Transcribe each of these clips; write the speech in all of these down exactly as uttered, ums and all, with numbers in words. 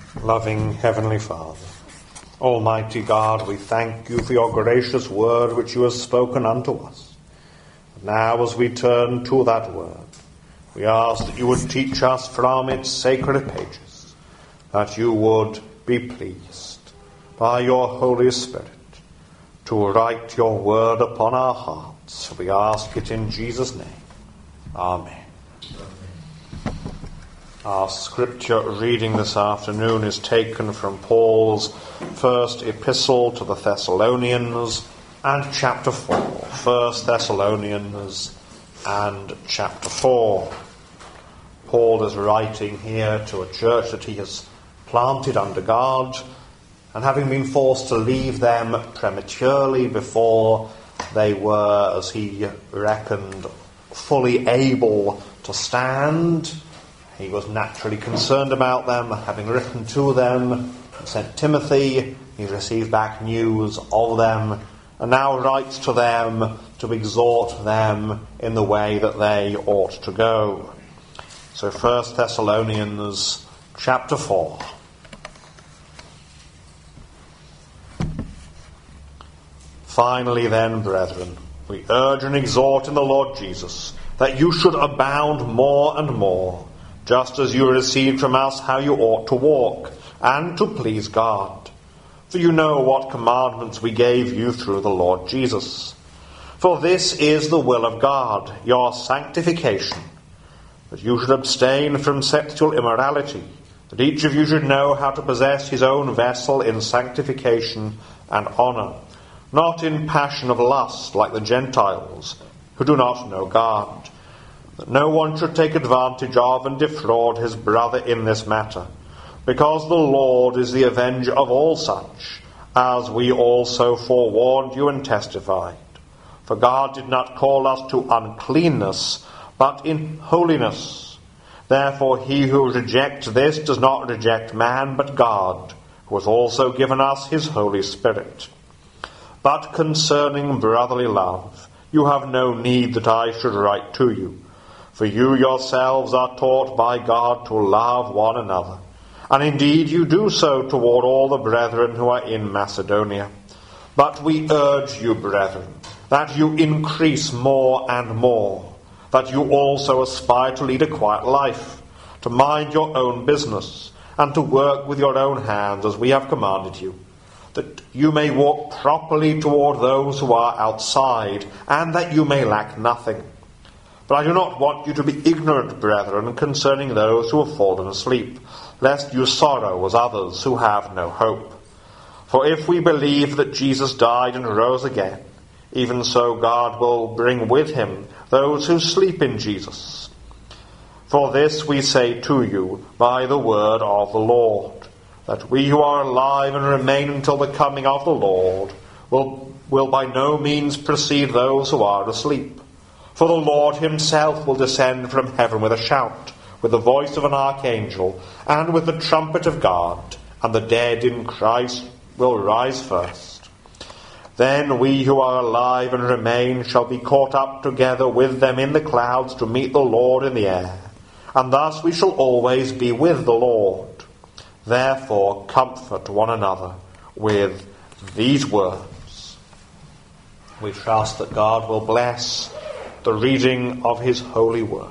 Loving Heavenly Father, Almighty God, we thank you for your gracious word which you have spoken unto us. And now as we turn to that word, we ask that you would teach us from its sacred pages, that you would be pleased by your Holy Spirit to write your word upon our hearts. We ask it in Jesus' name. Amen. Our scripture reading this afternoon is taken from Paul's first epistle to the Thessalonians and chapter four. First Thessalonians and chapter four. Paul is writing here to a church that he has planted under God, and having been forced to leave them prematurely before they were, as he reckoned, fully able to stand, he was naturally concerned about them. Having written to them and sent Timothy, he received back news of them, and now writes to them to exhort them in the way that they ought to go. So First Thessalonians chapter four. Finally then, brethren, we urge and exhort in the Lord Jesus that you should abound more and more, just as you received from us how you ought to walk, and to please God. For you know what commandments we gave you through the Lord Jesus. For this is the will of God, your sanctification, that you should abstain from sexual immorality, that each of you should know how to possess his own vessel in sanctification and honour, not in passion of lust like the Gentiles, who do not know God, that no one should take advantage of and defraud his brother in this matter, because the Lord is the avenger of all such, as we also forewarned you and testified. For God did not call us to uncleanness, but in holiness. Therefore he who rejects this does not reject man, but God, who has also given us his Holy Spirit. But concerning brotherly love, you have no need that I should write to you. For you yourselves are taught by God to love one another. And indeed you do so toward all the brethren who are in Macedonia. But we urge you, brethren, that you increase more and more, that you also aspire to lead a quiet life, to mind your own business, and to work with your own hands as we have commanded you, that you may walk properly toward those who are outside, and that you may lack nothing. But I do not want you to be ignorant, brethren, concerning those who have fallen asleep, lest you sorrow as others who have no hope. For if we believe that Jesus died and rose again, even so God will bring with him those who sleep in Jesus. For this we say to you by the word of the Lord, that we who are alive and remain until the coming of the Lord will, will by no means precede those who are asleep. For the Lord himself will descend from heaven with a shout, with the voice of an archangel, and with the trumpet of God, and the dead in Christ will rise first. Then we who are alive and remain shall be caught up together with them in the clouds to meet the Lord in the air, and thus we shall always be with the Lord. Therefore comfort one another with these words. We trust that God will bless the reading of his holy word.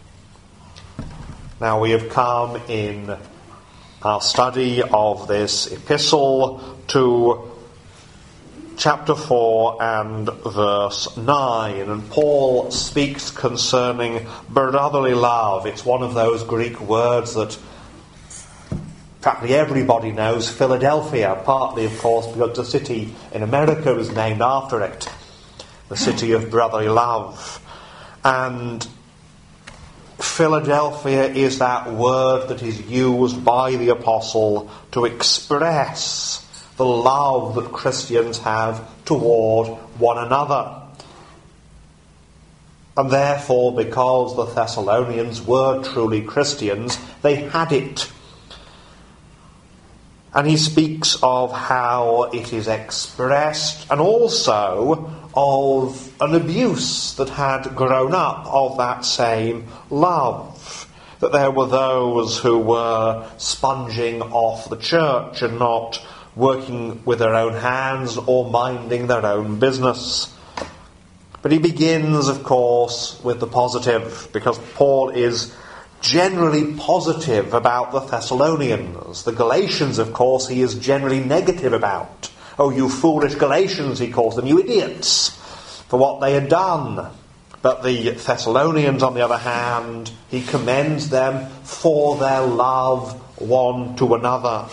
Now we have come in our study of this epistle to chapter four and verse nine, and Paul speaks concerning brotherly love. It's one of those Greek words that practically everybody knows. Philadelphia, partly of course because the city in America is named after it, the city of brotherly love. And Philadelphia is that word that is used by the apostle to express the love that Christians have toward one another. And therefore, because the Thessalonians were truly Christians, they had it. And he speaks of how it is expressed, and also of an abuse that had grown up of that same love. that there were those who were sponging off the church and not working with their own hands or minding their own business. But he begins, of course, with the positive, because Paul is generally positive about the Thessalonians. The Galatians, of course, he is generally negative about. Oh, you foolish Galatians, he calls them, you idiots, for what they had done. But the Thessalonians, on the other hand, he commends them for their love one to another.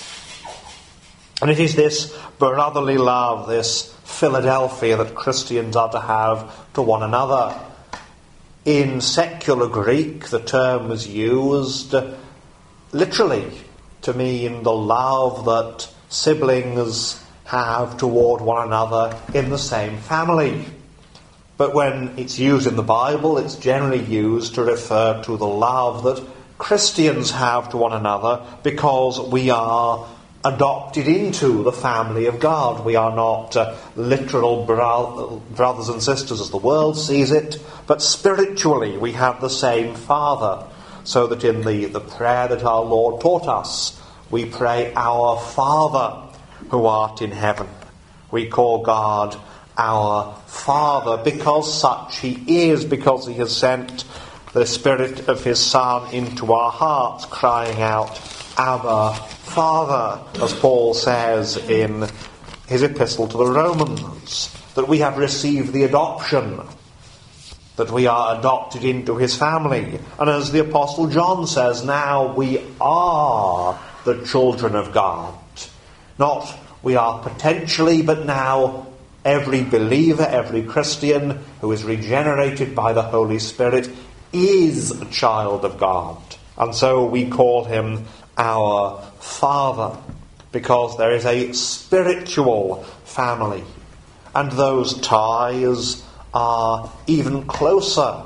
And it is this brotherly love, this Philadelphia, that Christians are to have to one another. In secular Greek, the term was used literally to mean the love that siblings have toward one another in the same family. But when it's used in the Bible, it's generally used to refer to the love that Christians have to one another because we are adopted into the family of God. We are not uh, literal bro- brothers and sisters as the world sees it, but spiritually we have the same Father. So that in the, the prayer that our Lord taught us, we pray, Our Father who art in heaven. We call God our Father because such he is, because he has sent the Spirit of his Son into our hearts, crying out, Abba, Father, as Paul says in his epistle to the Romans, that we have received the adoption, that we are adopted into his family. And as the Apostle John says, now we are the children of God. Not we are potentially, but now every believer, every Christian who is regenerated by the Holy Spirit is a child of God. And so we call him our Father, because there is a spiritual family, and those ties are even closer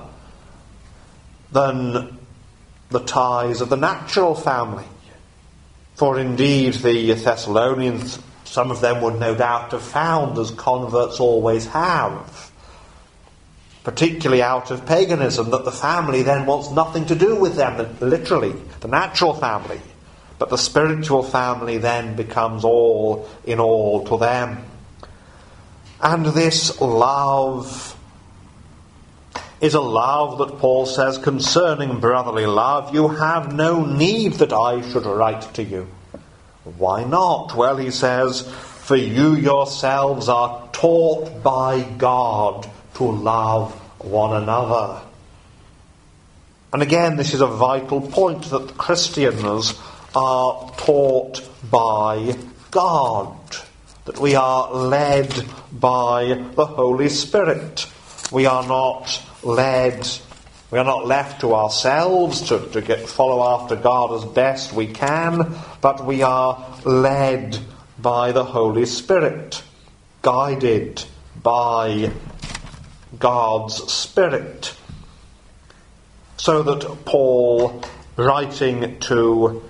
than the ties of the natural family. For indeed the Thessalonians, some of them would no doubt have found, as converts always have, particularly out of paganism, that the family then wants nothing to do with them, literally, the natural family. But the spiritual family then becomes all in all to them. And this love is a love that Paul says, concerning brotherly love, you have no need that I should write to you. Why not? Well, he says, for you yourselves are taught by God to love one another. And again, this is a vital point, that Christians are taught by God, that we are led by the Holy Spirit. We are not led, we are not left to ourselves to, to get follow after God as best we can, but we are led by the Holy Spirit, guided by God's Spirit. So that Paul, writing to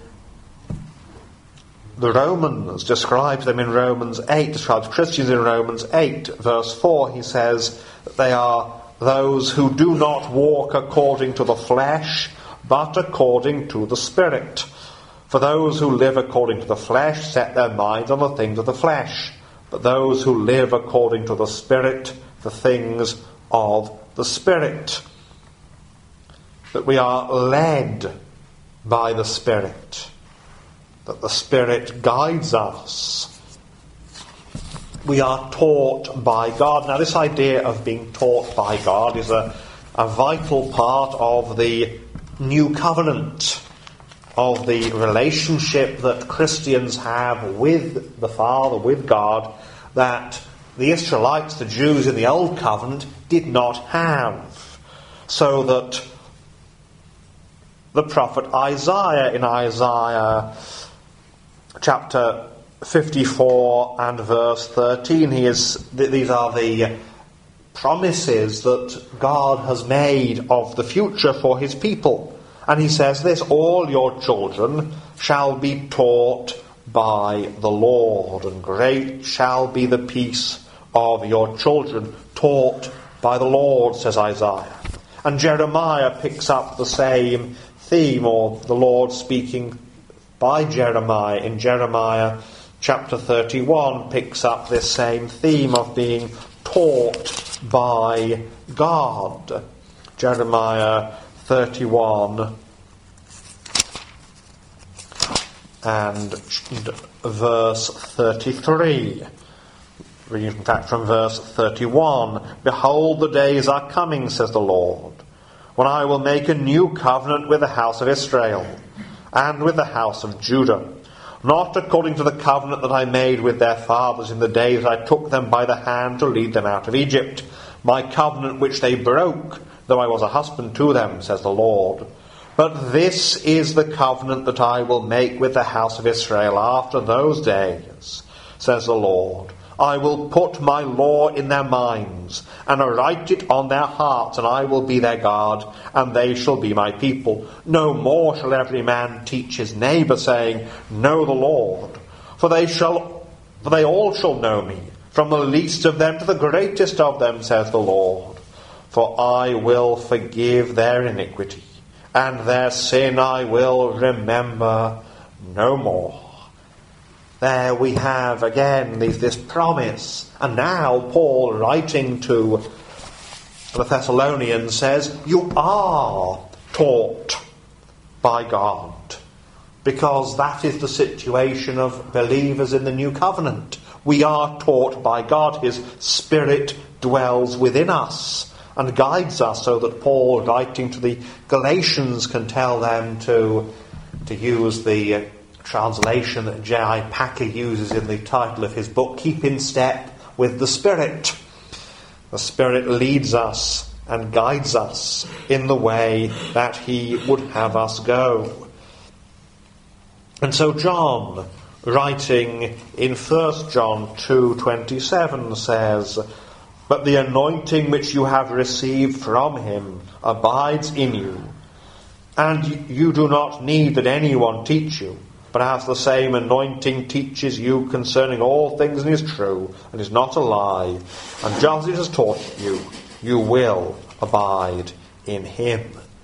the Romans, describes them in Romans eight, describes Christians in Romans eight, verse four. He says that they are those who do not walk according to the flesh, but according to the Spirit. For those who live according to the flesh set their minds on the things of the flesh, but those who live according to the Spirit, the things of the Spirit. That we are led by the Spirit, that the Spirit guides us. We are taught by God. Now, this idea of being taught by God is a, a vital part of the new covenant, of the relationship that Christians have with the Father, with God, that the Israelites, the Jews in the Old Covenant, did not have. So that the prophet Isaiah, in Isaiah chapter fifty-four and verse thirteen, he is, these are the promises that God has made of the future for his people. And he says this, all your children shall be taught by the Lord, and great shall be the peace of your children, taught by the Lord, says Isaiah. And Jeremiah picks up the same theme, or the Lord speaking by Jeremiah in Jeremiah chapter thirty-one picks up this same theme of being taught by God. Jeremiah thirty-one and verse thirty-three. Reading in fact from verse thirty-one. Behold, the days are coming, says the Lord, when I will make a new covenant with the house of Israel and with the house of Judah, not according to the covenant that I made with their fathers in the days I took them by the hand to lead them out of Egypt, my covenant which they broke, though I was a husband to them, says the Lord. But this is the covenant that I will make with the house of Israel after those days, says the Lord. I will put my law in their minds, and write it on their hearts, and I will be their God, and they shall be my people. No more shall every man teach his neighbour, saying, Know the Lord. For they shall, for they all shall know me, from the least of them to the greatest of them, says the Lord. For I will forgive their iniquity, and their sin I will remember no more. There we have again this promise. And now Paul, writing to the Thessalonians, says, you are taught by God. Because that is the situation of believers in the new covenant. We are taught by God. His Spirit dwells within us and guides us, so that Paul, writing to the Galatians, can tell them to, to use the translation that J I Packer uses in the title of his book, keep in step with the Spirit. The Spirit leads us and guides us in the way that he would have us go. And so John, writing in First John two twenty-seven, says, But the anointing which you have received from him abides in you, and you do not need that anyone teach you, but as the same anointing teaches you concerning all things and is true, and is not a lie, and just as it has taught you, you will abide in him.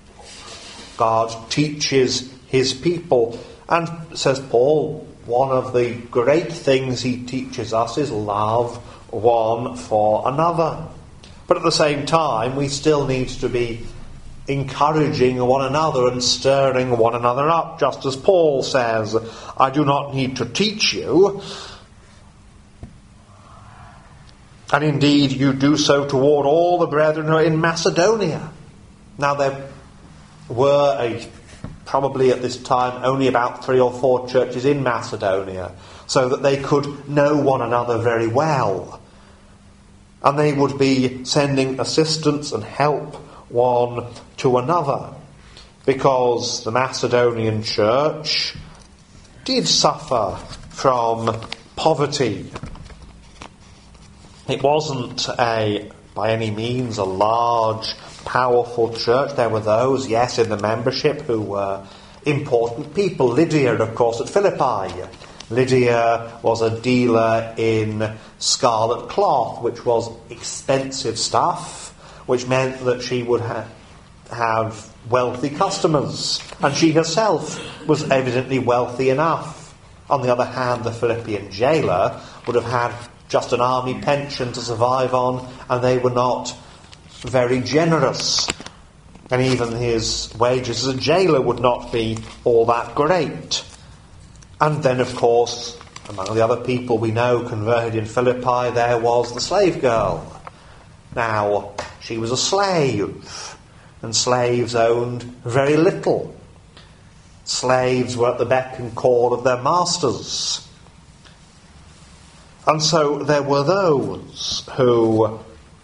God teaches his people, and, says Paul, one of the great things he teaches us is love one for another. But at the same time, we still need to be encouraging one another and stirring one another up, just as Paul says, I do not need to teach you. And indeed you do so toward all the brethren who are in Macedonia. Now there were a, probably at this time only about three or four churches in Macedonia, so that they could know one another very well. And they would be sending assistance and help one to another, because the Macedonian church did suffer from poverty. It wasn't a, by any means, a large, powerful church. There were those, yes, in the membership who were important people. Lydia, of course, at Philippi. Lydia was a dealer in scarlet cloth, which was expensive stuff, which meant that she would ha- have wealthy customers. And she herself was evidently wealthy enough. On the other hand, the Philippian jailer would have had just an army pension to survive on, and they were not very generous. And even his wages as a jailer would not be all that great. And then, of course, among the other people we know converted in Philippi, there was the slave girl. Now, she was a slave, and slaves owned very little. Slaves were at the beck and call of their masters. And so there were those who,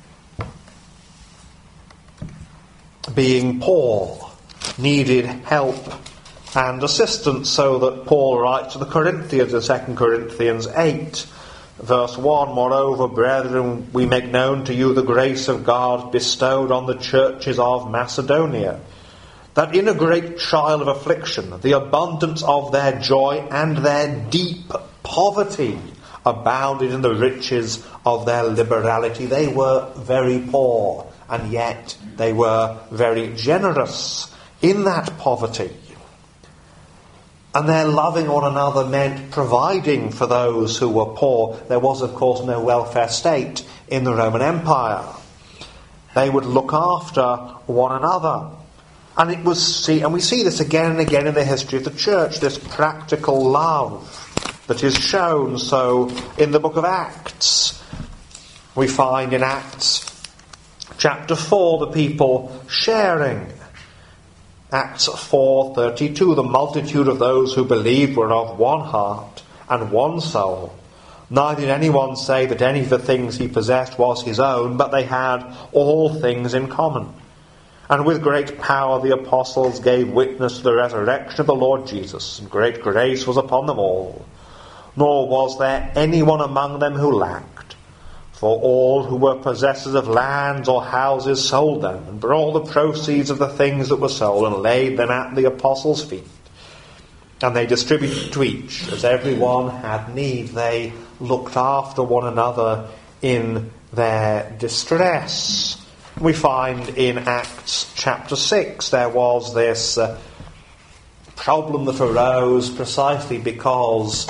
being poor, needed help and assistance, so that Paul writes to the Corinthians in Second Corinthians eight, verse one, Moreover, brethren, we make known to you the grace of God bestowed on the churches of Macedonia, that in a great trial of affliction, the abundance of their joy and their deep poverty abounded in the riches of their liberality. They were very poor, and yet they were very generous in that poverty. And their loving one another meant providing for those who were poor. There was, of course, no welfare state in the Roman Empire. They would look after one another. And it was see, and we see this again and again in the history of the church, this practical love that is shown. So in the book of Acts, we find in Acts chapter four the people sharing. Acts four thirty-two, the multitude of those who believed were of one heart and one soul. Neither did anyone say that any of the things he possessed was his own, but they had all things in common. And with great power the apostles gave witness to the resurrection of the Lord Jesus, and great grace was upon them all. Nor was there anyone among them who lacked. For all who were possessors of lands or houses sold them, and brought the proceeds of the things that were sold, and laid them at the apostles' feet. And they distributed to each, as everyone had need. They looked after one another in their distress. We find in Acts chapter six there was this uh, problem that arose precisely because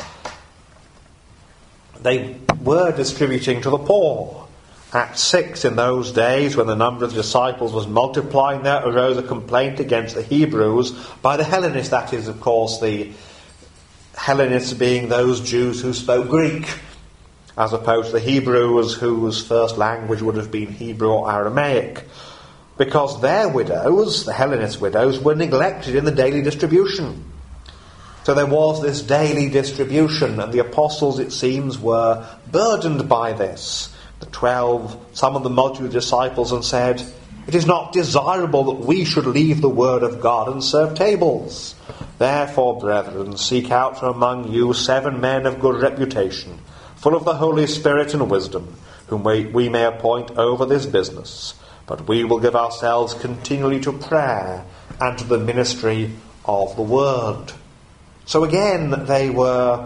they were distributing to the poor. Acts six, in those days when the number of disciples was multiplying, there arose a complaint against the Hebrews by the Hellenists. That is, of course, the Hellenists being those Jews who spoke Greek, as opposed to the Hebrews whose first language would have been Hebrew or Aramaic, because their widows, the Hellenist widows, were neglected in the daily distribution. So there was this daily distribution, and the apostles, it seems, were burdened by this. The twelve summoned the multitude of disciples and said, "It is not desirable that we should leave the word of God and serve tables. Therefore, brethren, seek out from among you seven men of good reputation, full of the Holy Spirit and wisdom, whom we, we may appoint over this business. But we will give ourselves continually to prayer and to the ministry of the word." So again, they were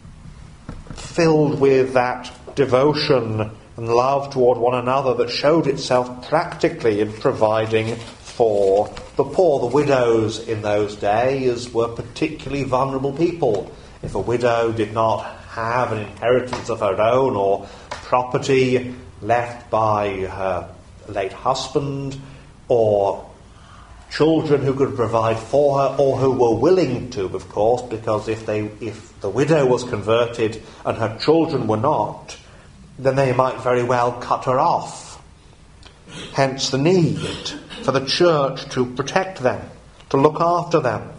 filled with that devotion and love toward one another that showed itself practically in providing for the poor. The widows in those days were particularly vulnerable people. If a widow did not have an inheritance of her own or property left by her late husband, or children who could provide for her, or who were willing to, of course, because if they if the widow was converted and her children were not, then they might very well cut her off. Hence the need for the church to protect them, to look after them.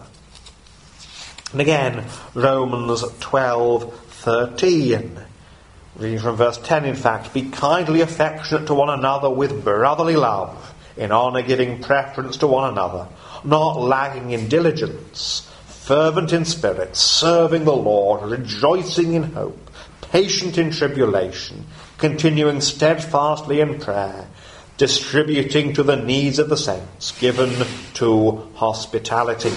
And again, Romans twelve thirteen, reading from verse ten, in fact, "Be kindly affectionate to one another with brotherly love, in honour giving preference to one another, not lagging in diligence, fervent in spirit, serving the Lord, rejoicing in hope, patient in tribulation, continuing steadfastly in prayer, distributing to the needs of the saints, given to hospitality."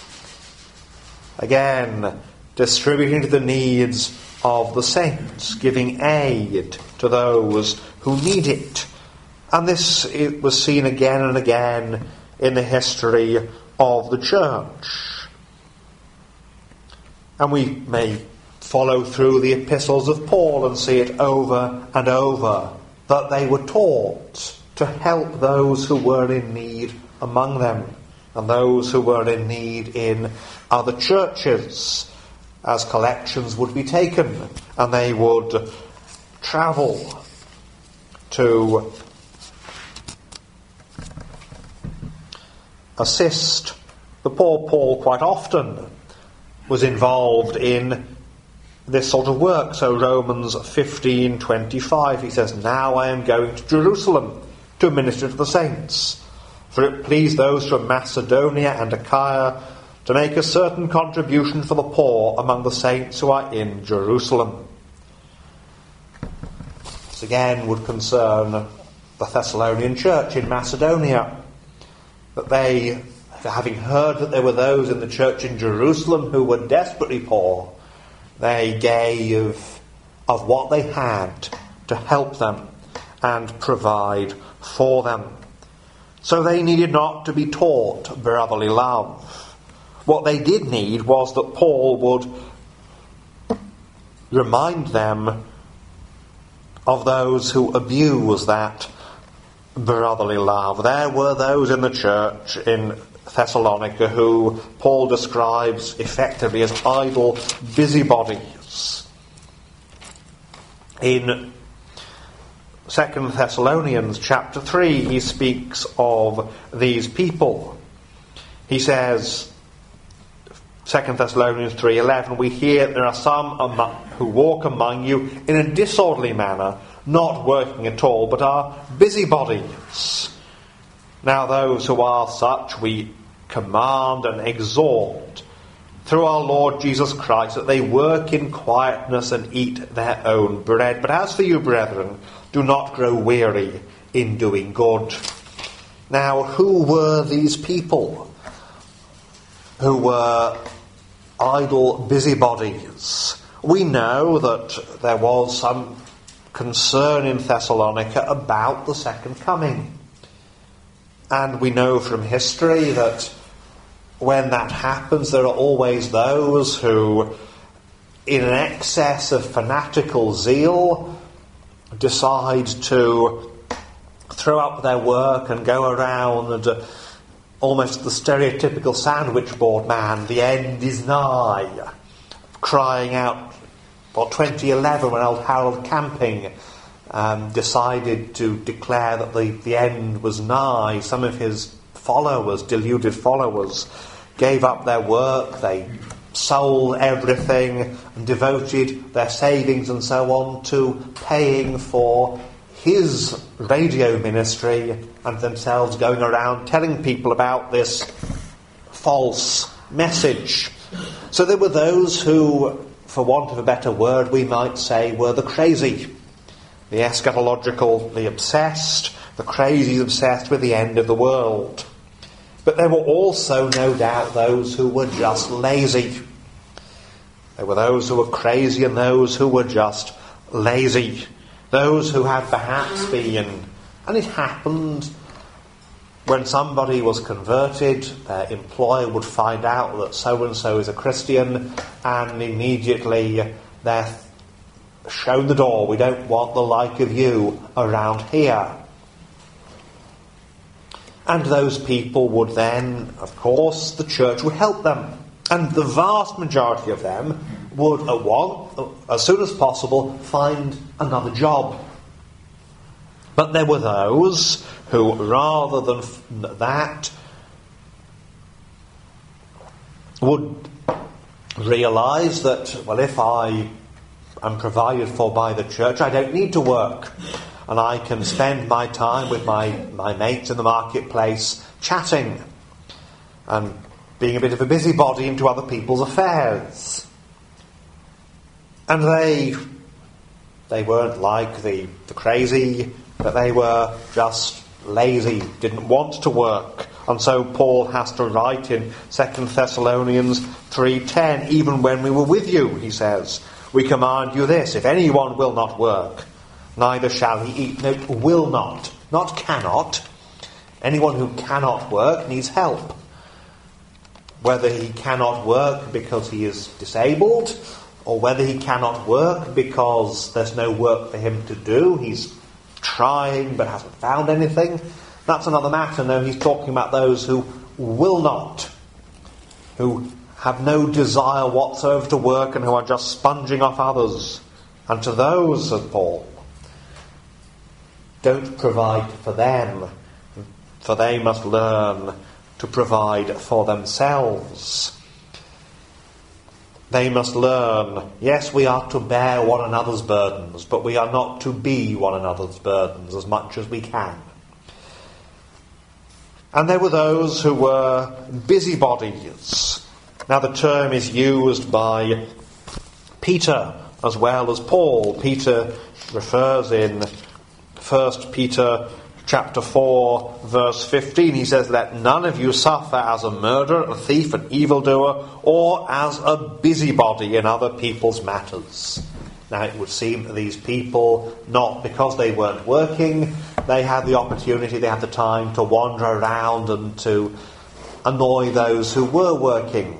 Again, distributing to the needs of the saints, giving aid to those who need it. And this it was seen again and again in the history of the church. And we may follow through the epistles of Paul and see it over and over, that they were taught to help those who were in need among them, and those who were in need in other churches, as collections would be taken, and they would travel to assist. The poor Paul quite often was involved in this sort of work. So Romans fifteen twenty-five, he says, "Now I am going to Jerusalem to minister to the saints. For it pleased those from Macedonia and Achaia to make a certain contribution for the poor among the saints who are in Jerusalem." This again would concern the Thessalonian church in Macedonia, that they, having heard that there were those in the church in Jerusalem who were desperately poor, they gave of what they had to help them and provide for them. So they needed not to be taught brotherly love. What they did need was that Paul would remind them of those who abuse that brotherly love. There were those in the church in Thessalonica who Paul describes effectively as idle busybodies. In Second Thessalonians chapter three, he speaks of these people. He says, Second Thessalonians three eleven, we hear there are some among, who walk among you in a disorderly manner, not working at all, but are busybodies. Now those who are such we command and exhort through our Lord Jesus Christ that they work in quietness and eat their own bread. But as for you, brethren, do not grow weary in doing good. Now, who were these people who were idle busybodies? We know that there was some concern in Thessalonica about the second coming. And we know from history that when that happens, there are always those who, in an excess of fanatical zeal, decide to throw up their work and go around and uh, almost the stereotypical sandwich board man, the end is nigh, crying out. Well, twenty eleven, when old Harold Camping um, decided to declare that the, the end was nigh, some of his followers, deluded followers, gave up their work, they sold everything and devoted their savings and so on to paying for his radio ministry and themselves going around telling people about this false message. So there were those who, for want of a better word, we might say were the crazy, the eschatologically obsessed, the crazy obsessed with the end of the world. But there were also, no doubt, those who were just lazy. There were those who were crazy and those who were just lazy. Those who had perhaps been, and it happened when somebody was converted, their employer would find out that so-and-so is a Christian, and immediately they're shown the door. We don't want the like of you around here. And those people would then, of course, the church would help them. And the vast majority of them would, at one, as soon as possible, find another job. But there were those who, rather than that, would realise that, well, if I am provided for by the church, I don't need to work. And I can spend my time with my, my mates in the marketplace chatting and being a bit of a busybody into other people's affairs. And they they weren't like the, the crazy, but they were just lazy, didn't want to work. And so Paul has to write in Second Thessalonians three ten, even when we were with you, he says, we command you this, if anyone will not work, neither shall he eat. No, will not, not cannot. Anyone who cannot work needs help. Whether he cannot work because he is disabled, or whether he cannot work because there's no work for him to do, he's trying but hasn't found anything, that's another matter. No, he's talking about those who will not, who have no desire whatsoever to work and who are just sponging off others. And to those, says Paul, don't provide for them, for they must learn to provide for themselves. They must learn, yes, we are to bear one another's burdens, but we are not to be one another's burdens as much as we can. And there were those who were busybodies. Now the term is used by Peter as well as Paul. Peter refers in First Peter chapter four, verse fifteen, he says, let none of you suffer as a murderer, a thief, an evildoer, or as a busybody in other people's matters. Now it would seem that these people, not because they weren't working, they had the opportunity, they had the time to wander around and to annoy those who were working.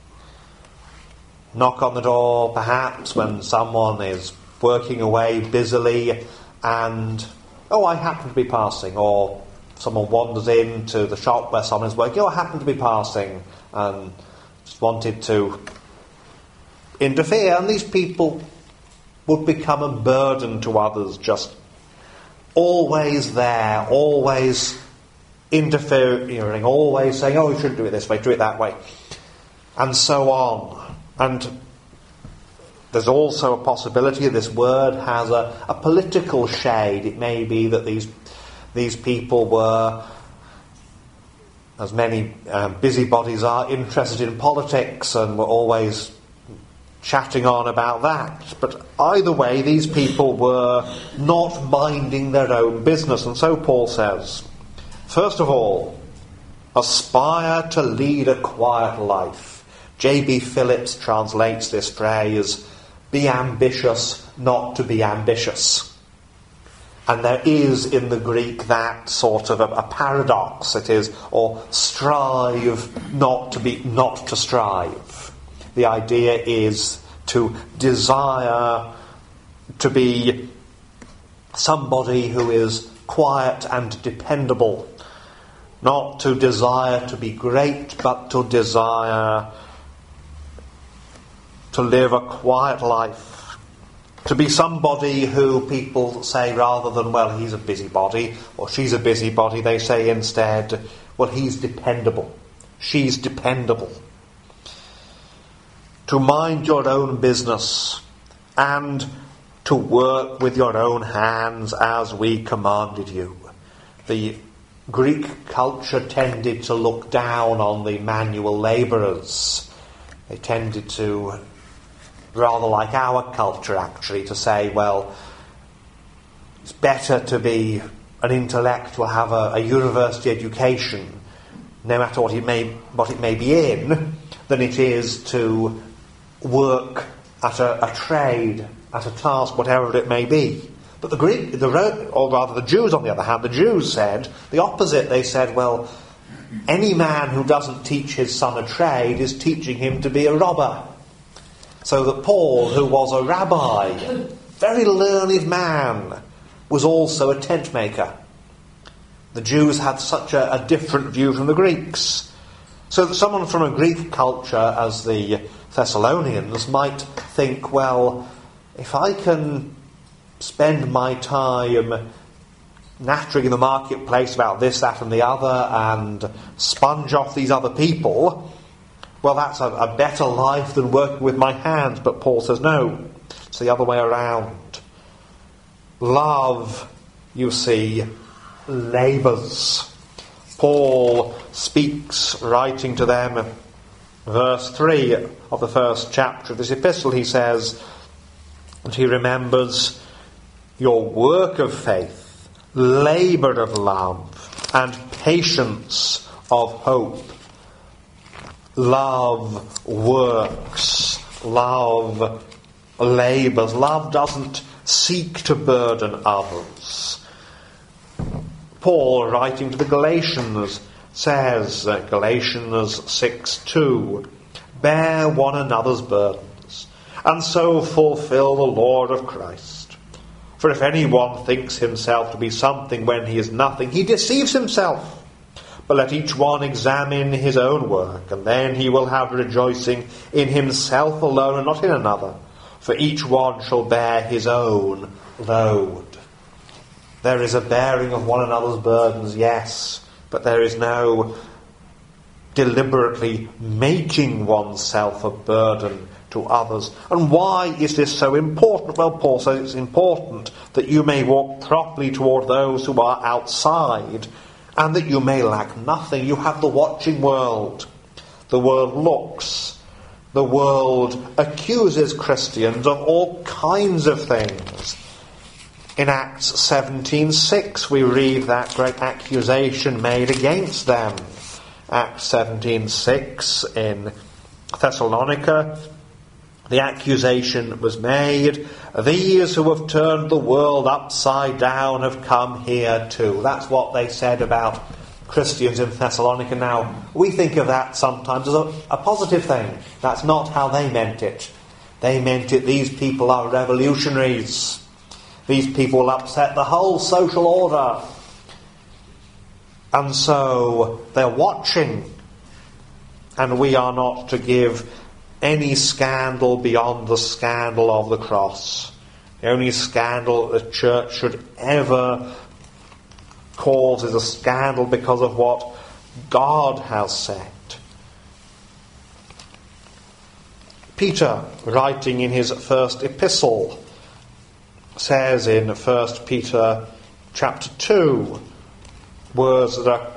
Knock on the door, perhaps, when someone is working away busily and, oh, I happen to be passing, or someone wanders into the shop where someone is working, oh, I happen to be passing, and just wanted to interfere, and these people would become a burden to others, just always there, always interfering, always saying, oh, you shouldn't do it this way, do it that way, and so on. And there's also a possibility that this word has a, a political shade. It may be that these these people were, as many um, busybodies are, interested in politics and were always chatting on about that. But either way, these people were not minding their own business. And so Paul says, first of all, aspire to lead a quiet life. J B Phillips translates this phrase, be ambitious, not to be ambitious. And there is in the Greek that sort of a, a paradox. It is, or strive not to be, not to strive. The idea is to desire to be somebody who is quiet and dependable. Not to desire to be great, but to desire to live a quiet life, to be somebody who people say, rather than, well, he's a busybody, or she's a busybody, they say instead, well, he's dependable, she's dependable. To mind your own business, and to work with your own hands as we commanded you. The Greek culture tended to look down on the manual labourers. They tended to, rather like our culture actually, to say, well, it's better to be an intellectual, have a, a university education, no matter what it may what it may be in, than it is to work at a, a trade, at a task, whatever it may be. But the Greek, the or rather the Jews, on the other hand, the Jews said the opposite. They said, well, any man who doesn't teach his son a trade is teaching him to be a robber. So that Paul, who was a rabbi, very learned man, was also a tent maker. The Jews had such a, a different view from the Greeks. So that someone from a Greek culture, as the Thessalonians, might think, well, if I can spend my time nattering in the marketplace about this, that and the other, and sponge off these other people, well, that's a, a better life than working with my hands. But Paul says, no, it's the other way around. Love, you see, labours. Paul speaks, writing to them, verse three of the first chapter of this epistle, he says, and he remembers your work of faith, labour of love, and patience of hope. Love works. Love labours. Love doesn't seek to burden others. Paul, writing to the Galatians, says, uh, Galatians six two, bear one another's burdens, and so fulfill the law of Christ. For if anyone thinks himself to be something when he is nothing, he deceives himself. But let each one examine his own work, and then he will have rejoicing in himself alone and not in another. For each one shall bear his own load. There is a bearing of one another's burdens, yes, but there is no deliberately making oneself a burden to others. And why is this so important? Well, Paul says it's important that you may walk properly toward those who are outside, and that you may lack nothing. You have the watching world. The world looks. The world accuses Christians of all kinds of things. In Acts seventeen six we read that great accusation made against them. Acts seventeen six in Thessalonica, the accusation was made, these who have turned the world upside down have come here too. That's what they said about Christians in Thessalonica. Now, we think of that sometimes as a, a positive thing. That's not how they meant it. They meant it, these people are revolutionaries. These people will upset the whole social order. And so they're watching. And we are not to give any scandal beyond the scandal of the cross. The only scandal the church should ever cause is a scandal because of what God has said. Peter, writing in his first epistle, says in First Peter chapter two, words that are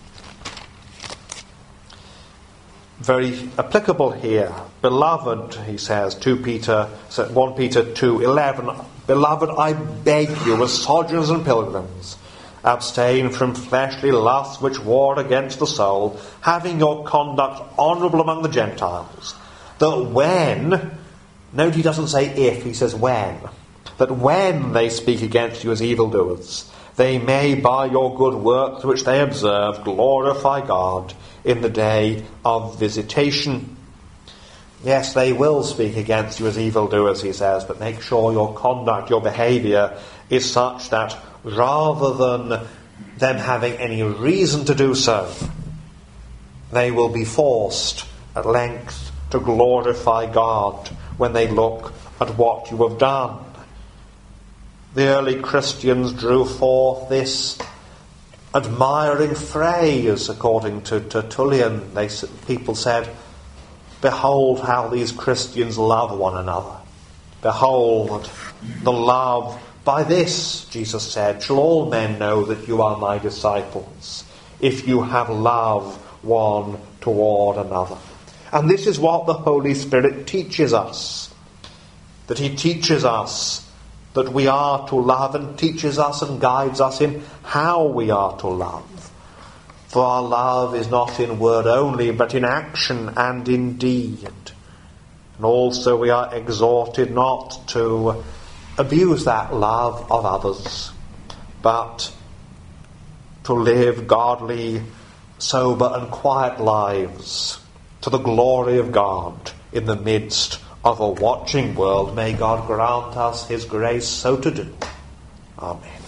very applicable here. Beloved, he says, two Peter, First Peter two eleven, Beloved, I beg you, as sojourners and pilgrims, abstain from fleshly lusts which war against the soul, having your conduct honourable among the Gentiles, that when, note he doesn't say if, he says when, that when they speak against you as evildoers, they may by your good works which they observe glorify God in the day of visitation. Yes, they will speak against you as evildoers, he says, but make sure your conduct, your behaviour is such that rather than them having any reason to do so, they will be forced at length to glorify God when they look at what you have done. The early Christians drew forth this admiring phrase, according to Tertullian. They, people said, behold how these Christians love one another. Behold the love. By this, Jesus said, shall all men know that you are my disciples, if you have love one toward another. And this is what the Holy Spirit teaches us. That he teaches us that we are to love, and teaches us and guides us in how we are to love. For our love is not in word only, but in action and in deed. And also we are exhorted not to abuse that love of others, but to live godly, sober and quiet lives to the glory of God in the midst of a watching world. May God grant us his grace so to do. Amen.